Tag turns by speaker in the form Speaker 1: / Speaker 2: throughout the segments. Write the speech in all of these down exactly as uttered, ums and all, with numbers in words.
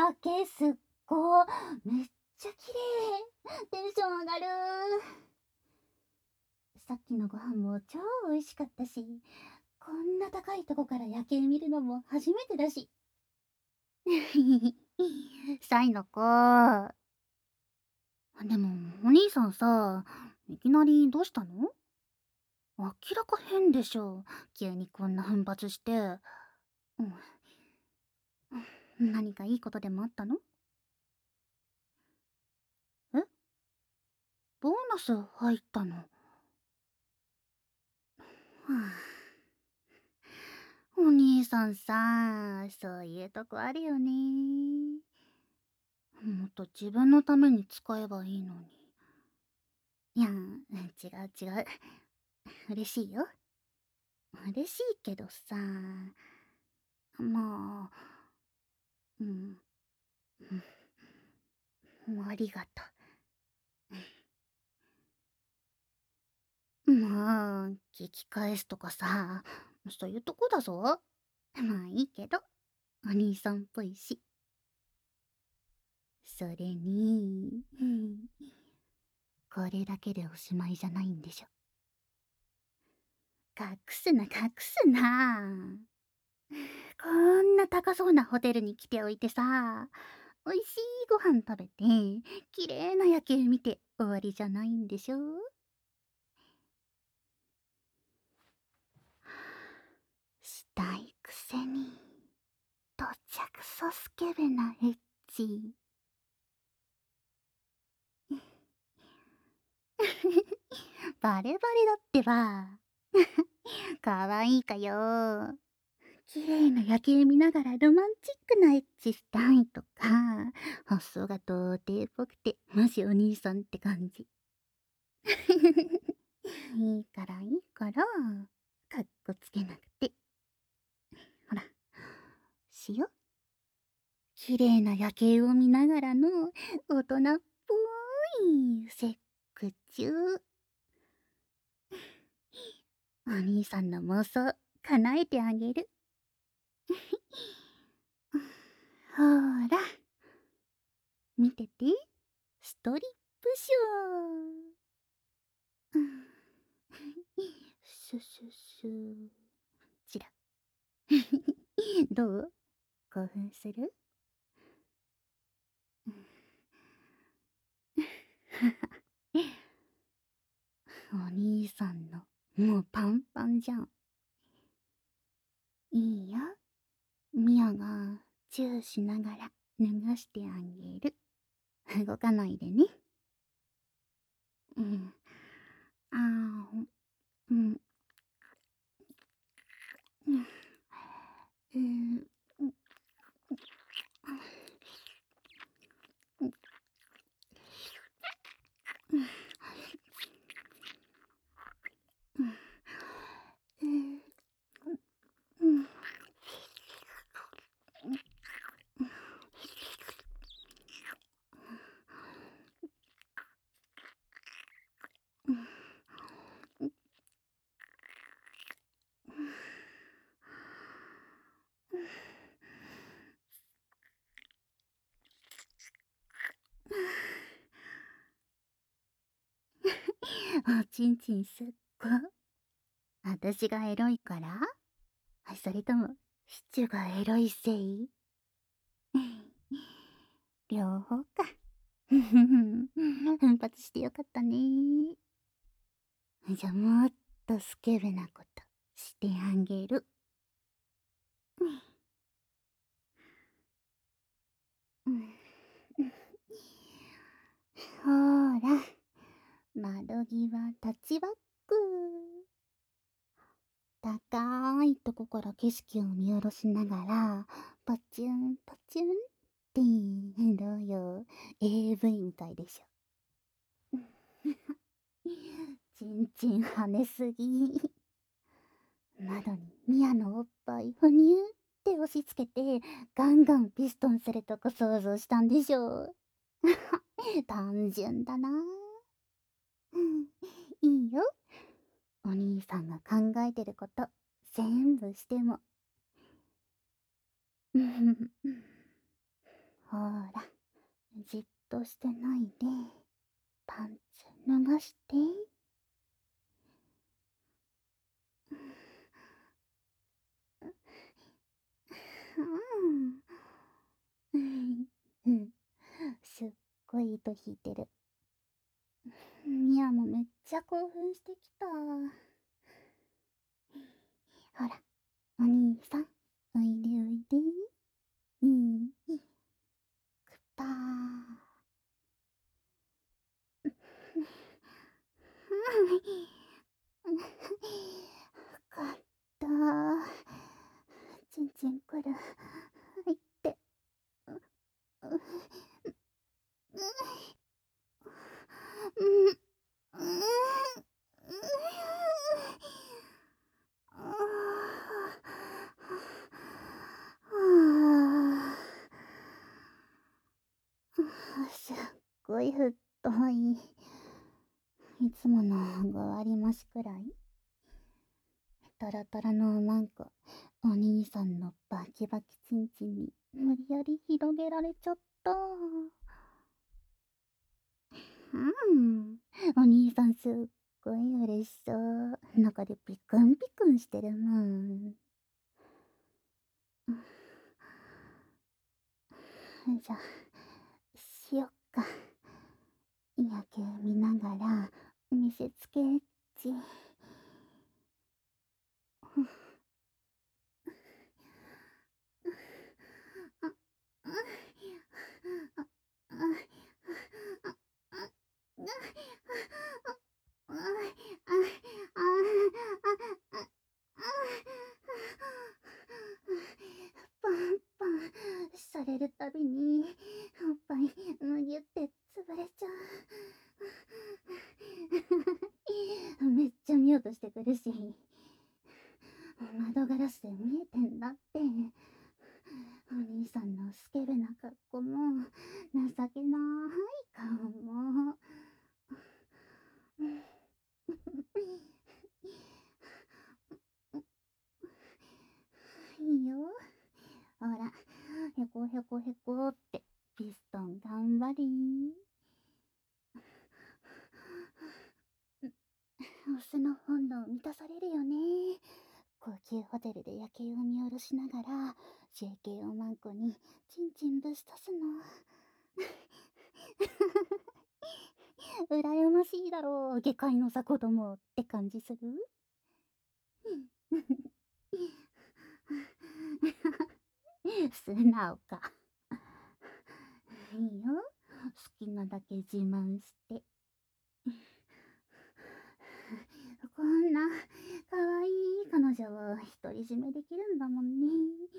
Speaker 1: 夜景すっごー。めっちゃ綺麗。テンション上がる。さっきのご飯も超美味しかったし、こんな高いとこから夜景見るのも初めてだし。サイの子。でも、お兄さんさ、いきなりどうしたの？明らか変でしょ。急にこんな奮発して。うん。何かいいことでもあったの？え？ボーナス入ったの？はあ、お兄さんさ、そういうとこあるよね。もっと自分のために使えばいいのに。いや、違う違う。嬉しいよ。嬉しいけどさ、まあ、うん、うん、ありがとう。もう、聞き返すとかさ、そういうとこだぞ。まあいいけど、お兄さんっぽいし。それに、うん、これだけでおしまいじゃないんでしょ。隠すな隠すな。こんな高そうなホテルに来ておいてさ、美味しいご飯食べて、綺麗な夜景見て終わりじゃないんでしょ。したいくせに、どちゃくそスケベなエッチ。バレバレだってば。かわいいかよ。綺麗な夜景見ながらロマンチックなエッチしたいとか、発想が童貞っぽくて、マジお兄さんって感じ。いいからいいから、かっこつけなくて。ほら、しよ。綺麗な夜景を見ながらの大人っぽいセックチュー。お兄さんの妄想叶えてあげる。ほら、見てて、ストリップショー。うん、シュシュシュ。チラ。どう？興奮する？お兄さんのもうパンパンじゃん。いいよ。ミアがチューしながら脱がしてあげる。動かないでね。うん。あー、うん。うん。うん。うん。うん。おちんちんすっご。私がエロいから？それともシチュがエロいせい？両方か。奮発してよかったね。じゃあもっとスケベなことしてあげる。うん、ほら、窓際タッチバック。高いとこから景色を見下ろしながら、パチュンパチュンって、どうよ、エーブイ みたいでしょ。ちんちん跳ねすぎ。窓にミアのおっぱいふにゅーって押し付けて、ガンガンピストンするとこ想像したんでしょう。単純だな。うん、いいよ。お兄さんが考えてること全部しても。ほじっとしてないで、パンツ脱がして。うん。うん。すっごい糸引いてる。ミアもめっちゃ興奮してきた。ほら、お兄さん、おいでおいで。うん。くたー。かったー。ちんちんくる。入って。う、う、うん、うん、うん、すっごい太い。いつものご割増しくらい。タラタラのマンコ、お兄さんのバキバキチンチンに無理やり広げられちゃった。うん。お兄さんすっごい嬉しそう。中でピクンピクンしてるもん。じゃあ、しよっか。野球見ながら見せつけっち。パンパンされるたびにおっぱいむぎゅって潰れちゃう。めっちゃ見ようとしてくるし、窓ガラスで見えてんだって。お兄さんのスケベな格好も情けない顔も。いいよ。ほら、へこへこへこってピストン頑張り。オスの本能満たされるよね。高級ホテルで夜景を見下ろしながら ジェーケー をマンコにチンチンぶしとすの。羨ましいだろう、下界のさ子供って感じする。素直か。いいよ、好きなだけ自慢して。こんな可愛い彼女を独り占めできるんだもんね。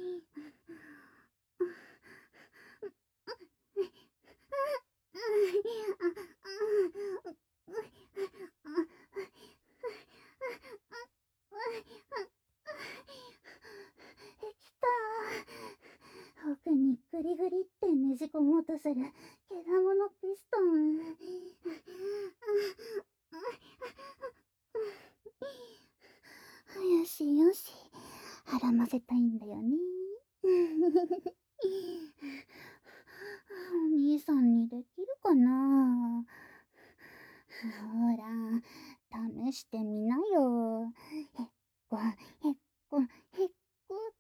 Speaker 1: きたー。奥にグリグリってねじ込もうとするけだものピストン。よしよし、腹ませたいんだよね。お兄さんにできるかな。ほら、試してみなよ。へっこ、へっこ、へっこって。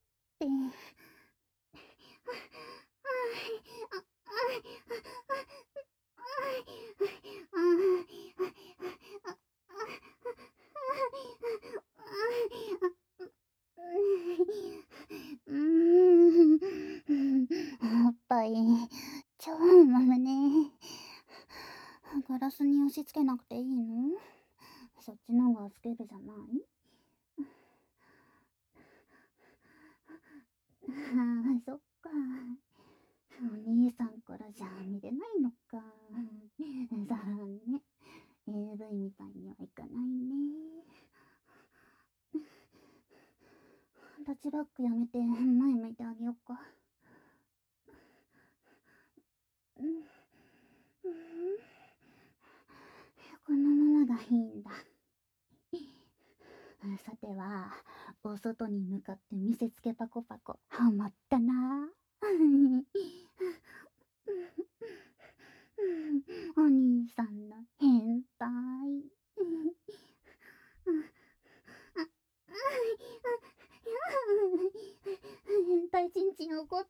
Speaker 1: うーん、おっぱい、超豆ね。ガラスに押し付けなくていいの？そっちの方がスケベじゃない？ああ、そっか。お兄さんからじゃ見れないのか。残念。エーブイ みたいにはいかないね。タッチバックやめて前向いてあげよっか。うん、うん、このままがいいんだ。さては、お外に向かって見せつけパコパコ、ハマったな。 いちんちん怒った。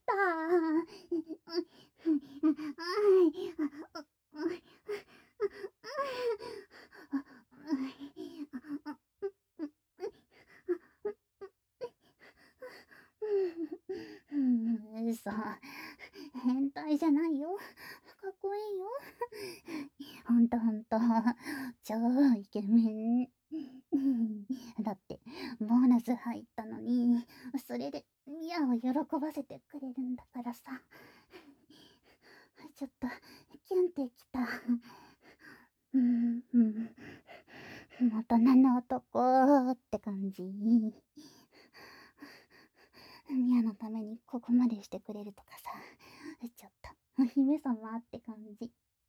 Speaker 1: うそ、変態じゃないよ。かっこいいよ。ほんとほんと、超イケメン。だって、ボーナス入ったのに、それでミアを喜ばせてくれるんだからさ。ちょっと、キュンってきた。うん、うん。大人の男って感じ。ミアのためにここまでしてくれるとかさ、ちょっと、お姫様って感じ。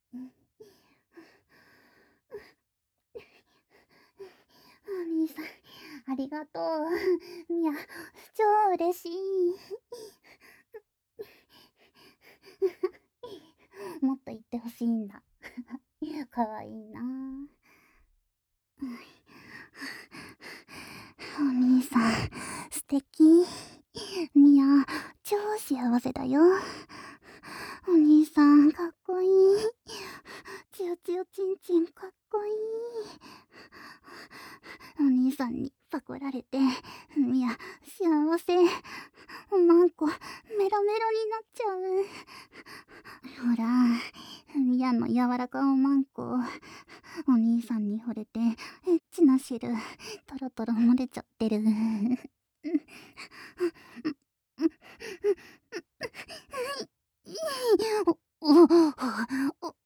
Speaker 1: お兄さん、ありがとう。ミア、超嬉しい。もっと言ってほしいんだ。かわいいな。お兄さん、素敵。ミア、超幸せだよ。お兄さん、かっこいい。つよつよちんちん、かっこいい。お兄さんにパクられて、ミア、幸せ。おまんこ、メロメロになっちゃう。ほら、ミアの柔らかおまんこ。お兄さんに惚れて、エッチな汁、トロトロ漏れちゃってる。お、お、お、お、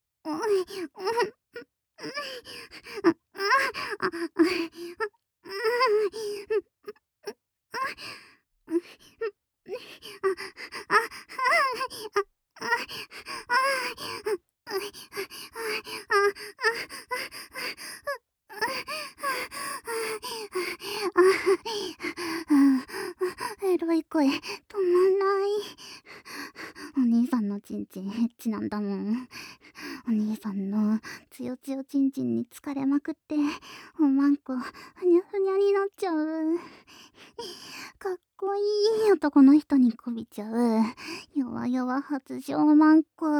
Speaker 1: エロい声、止まんない。お兄さんのチンチンエッチなんだもん。お兄さんのつよつよちんちんに疲れまくって、おまんこ、ふにゃふにゃになっちゃう。かっこいい男の人にこびちゃう。弱々発情まんこ。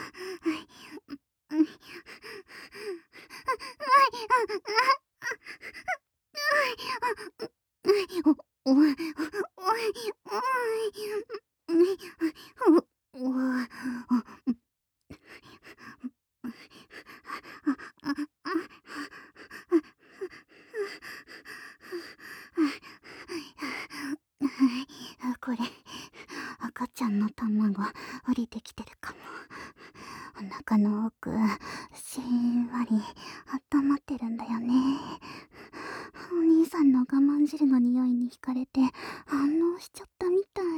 Speaker 1: お、お、おい、おい、おい、お、お、これ、赤ちゃんの卵降りてきてるかも。お腹の奥、しんわり温まってるんだよね。お兄さんの我慢汁の匂いに惹かれて反応しちゃったみたい。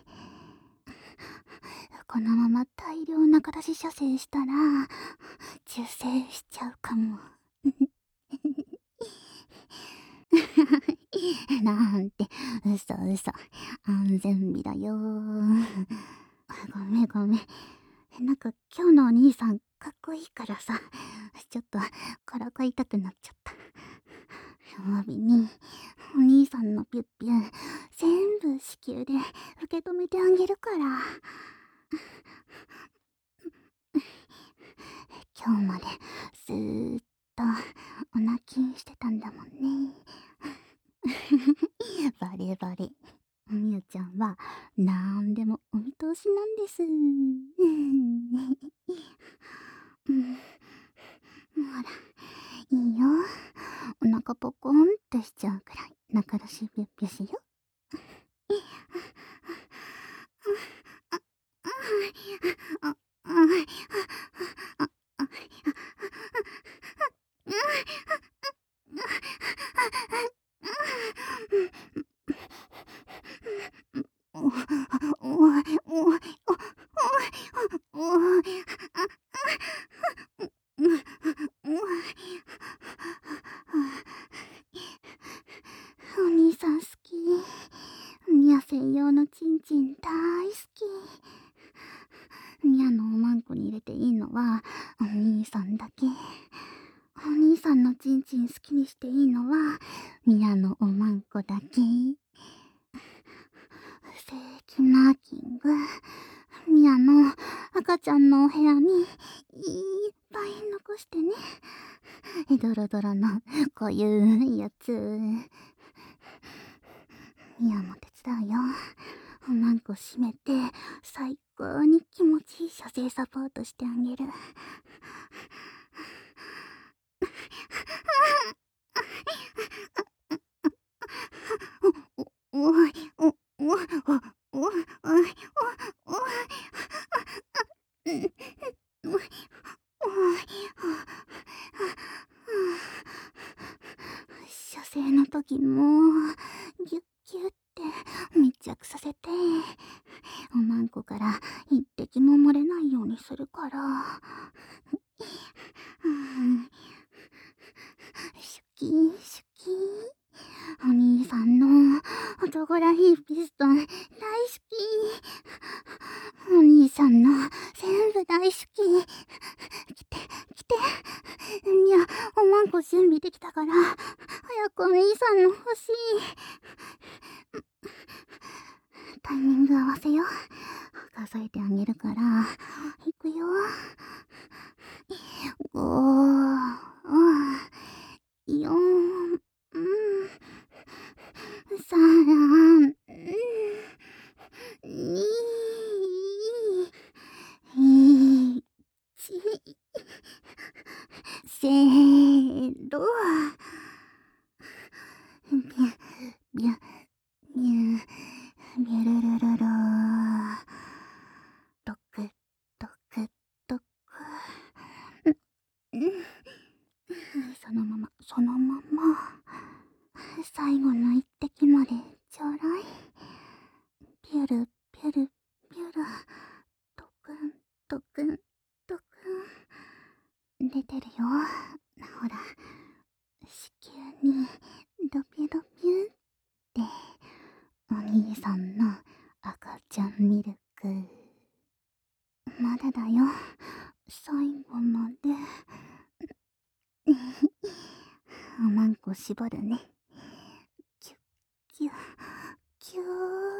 Speaker 1: このまま大量中出し射精したら中性しちゃうかも。なんて、嘘嘘。安全日だよ。ごめんごめん。なんか今日のお兄さんかっこいいからさ、ちょっとからかいたくなっちゃった。お詫びに、お兄さんのピュッピュン全部子宮で受け止めてあげるから。今日までずーっとお泣きしてたんだもんね。バレバレ。みゆちゃんはなんでもお見通しなんです。うん、ほら、いいよ。お腹ポコンってしちゃうくらい仲良しぴゅっぴゅしよ。お兄さん好き。ミヤ専用のチンチン大好き。ミヤのおまんこに入れていいのはお兄さんだけ。お兄さんのチンチン好きにしていいのはミヤのおまんこだけ。正規な気ちゃんのお部屋にいっぱい残してね。ドロドロのこういうやつ。ミアも手伝うよ。おまんこ閉めて最高に気持ちいい射精サポートしてあげる。おおおいおおおおおおいおおい射精の時もギュッギュッて密着させて、おまんこから一滴も漏れないようにするから。シュキーシュキー、お兄さんの男らしいピストン大好き。お兄さんの全部大好き。来て来て。いや、おまんこ準備できたから早くお兄さんの欲しい。タイミング合わせよ。数えてあげるからいくよ。ご、よん、さん、に、いち、せーの。ビュ、ビュ、ビュ、ビュルルルルー。ドク、ドク、ドク。そのまま、そのまま。最後の一滴までちょうだい。ピュル、ピュル、ピュル。ドクン、ドクン、ドクン。出てるよ。ほら、子宮にドピュドピュってお兄さんの赤ちゃんミルク。まだだよ、最後まで。おまんこ絞るね。キュッキュッキュー。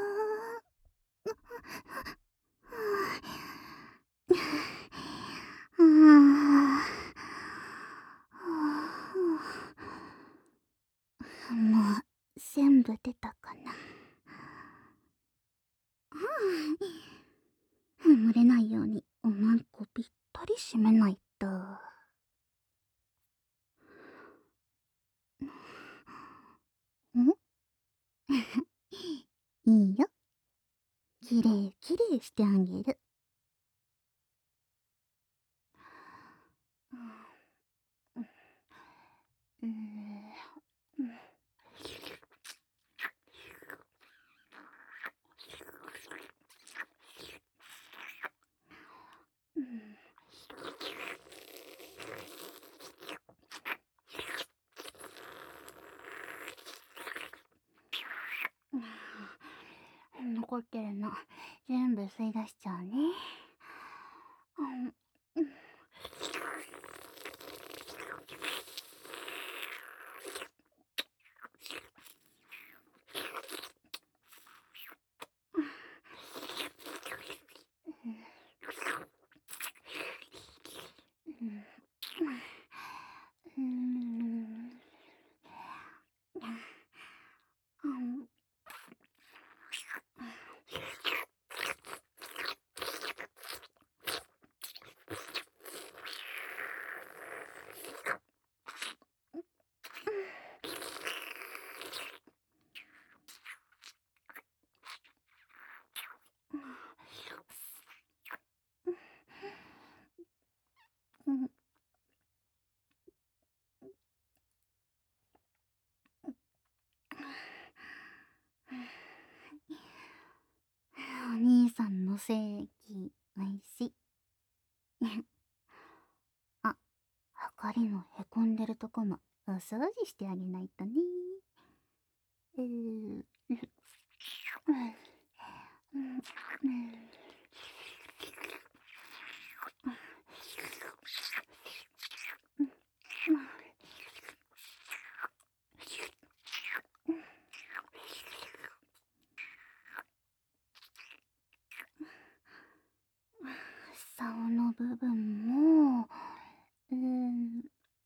Speaker 1: もう全部出たかな。漏れないようにおまんこぴったり閉めないと。んいいよ。きれいきれいしてあげる。うん、残ってるの全部吸い出しちゃうね。うん、お兄さんの正義おいしい。あ、はかりのへこんでるとこもお掃除してあげないとね。うーん、うん、うん、 竿の部分も、うーん、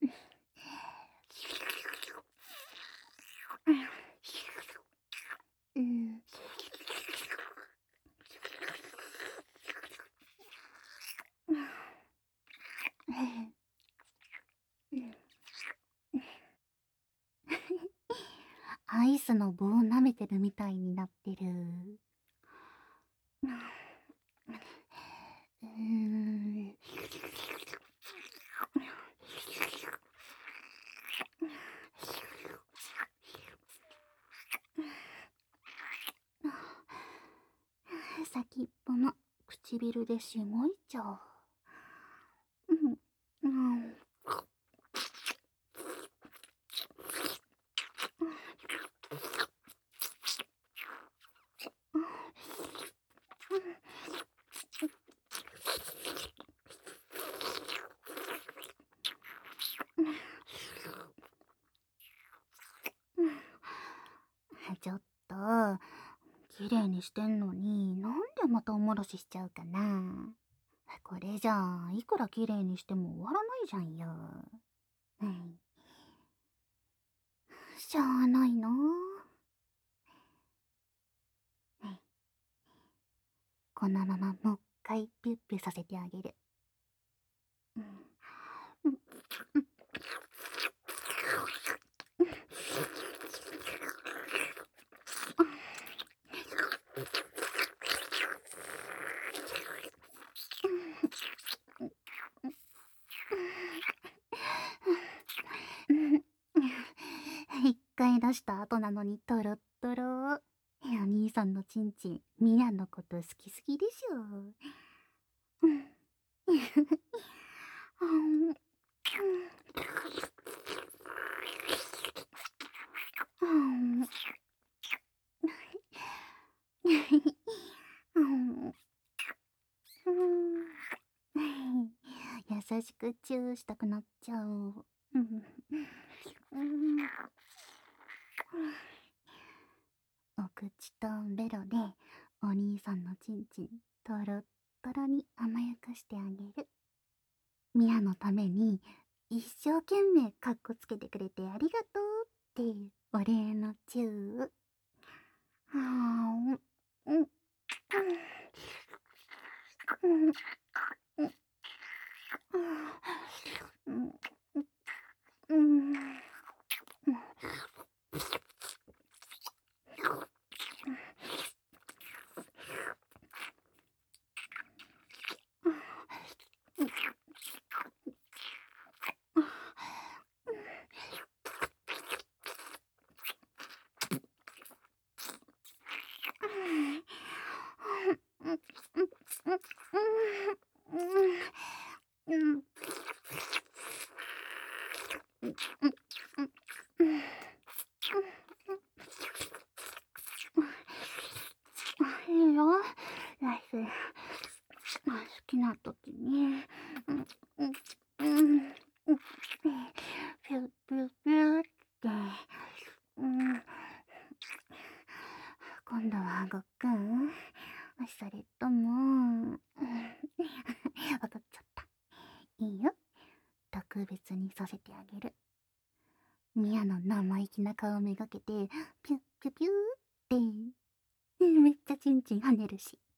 Speaker 1: うん、アイスの棒を舐めてるみたいになってる。うーん。先っぽの唇でしごいちゃう。うん、うん、ちょっと、綺麗にしてんのに、なんでまたおもらししちゃうかな。これじゃあ、いくら綺麗にしても終わらないじゃんよ。うん、しゃあないな。うん、このままもう一回ピュッピュさせてあげる。うん、うん、一回出した後なのにトロットロ。お兄さんのチンチン、ミヤのこと好きすぎでしょ。うん、うん、うん、うん、優しくチューしたくなっちゃう。うん、うん、お口とベロでお兄さんのチンチントロットロに甘やかしてあげる。ミヤのために一生懸命カッコつけてくれてありがとうってお礼のチュー。はーん、うん、うん、うん、うん、うん、うん、いいよ、ナイス。好きな時に、うん、うん、うん、ピュッピュッピュッって、うん、今度はごっくん、それとも、わかっちゃった。いいよ、特別にさせてあげる。ミヤの生意気な顔めがけて、ピュッピュピューって、めっちゃチンチン跳ねるし。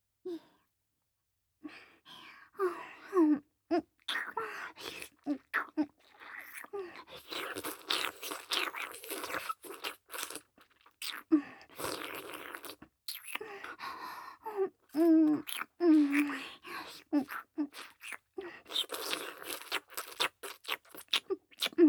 Speaker 1: うん、うん、うん、うん、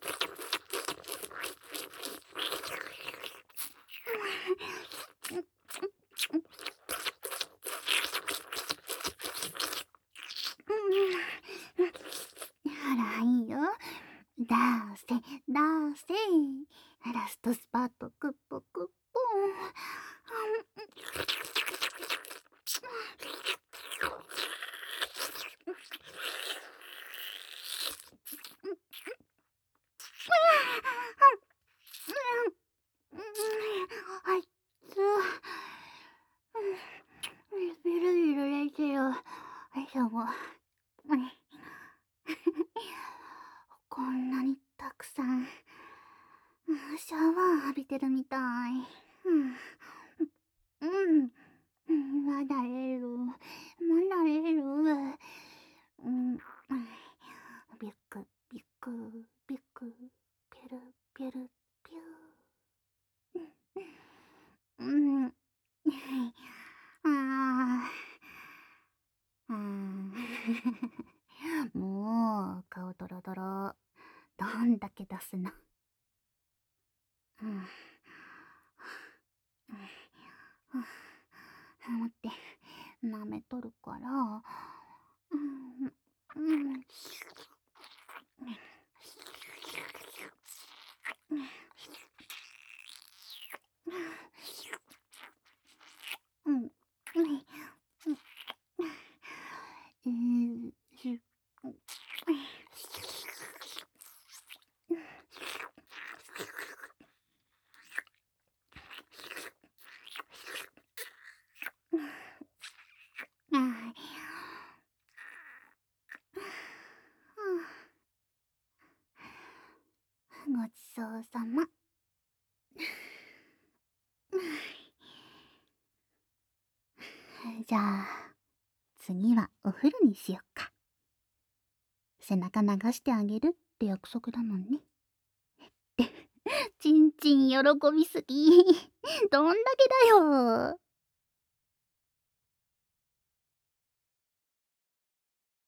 Speaker 1: あら、いいよ。出せ、出せ。ラストスパート、クッポクッポあいつ、ビルビルれてよ。 今日も、うん、こんなにたくさん、うんシャワー浴びてるみたい。うん、うん、うん、まだ寝る。まだ寝る。うん、ビック、ビック、ビック、ピュル、ピュル、ピュー。うん、ああ、うん。もう、顔ドロドロ。どんだけ出すの。うん。うん、待って、舐めとるから。うん、うん。うん、うん、うん、あごちそうさま。じゃあ、次はお風呂にしよっか。背中流してあげるって約束だもんね。ちんちん喜びすぎ。どんだけだよ。